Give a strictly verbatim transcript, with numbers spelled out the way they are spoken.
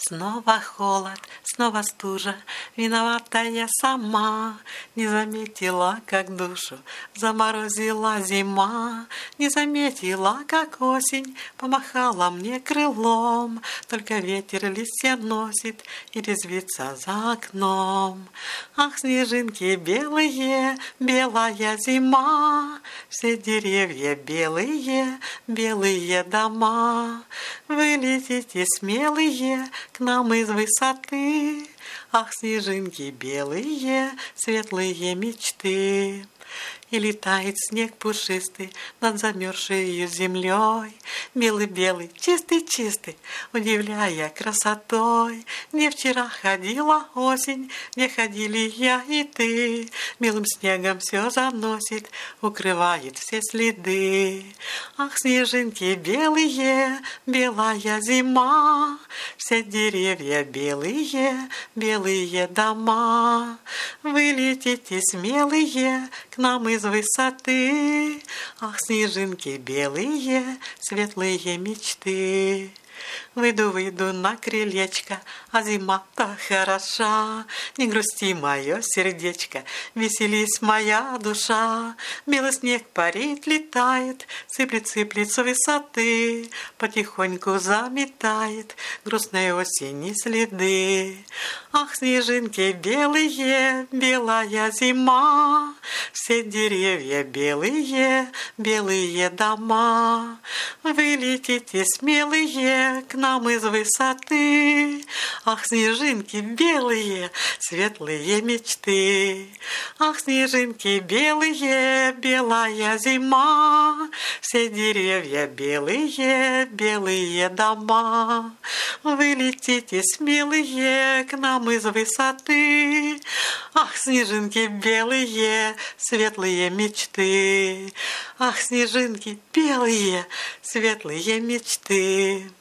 Снова холод, снова стужа, виновата я сама. Не заметила, как душу заморозила зима. Не заметила, как осень помахала мне крылом. Только ветер листья носит и резвится за окном. Ах, снежинки белые, белая зима. Все деревья белые, белые дома. Вы летите смелые к нам из высоты. Ах, снежинки белые, светлые мечты. И летает снег пушистый над замерзшей землей. Белый-белый, чистый-чистый, удивляя красотой. Не вчера ходила осень, не ходили я и ты. Белым снегом все заносит, укрывает все следы. Ах, снежинки белые, белая зима. Все деревья белые, белые дома. Вы летите смелые к нам из высоты. Ах, снежинки белые, светлые мечты. Выйду, выйду на крылечко, а зима-то хороша. Не грусти, мое сердечко, веселись, моя душа. Белый снег парит, летает, сыплет, сыплет с высоты. Потихоньку заметает грустной осени следы. Ах, снежинки белые, белая зима. Все деревья белые, белые дома. Вы летите смелые к нам из высоты. Ах, снежинки белые, светлые мечты. Ах, снежинки белые, белая зима. Все деревья белые, белые дома. Вы летите смелые к нам из высоты. Ах, снежинки белые, светлые мечты. Ах, снежинки белые, светлые мечты.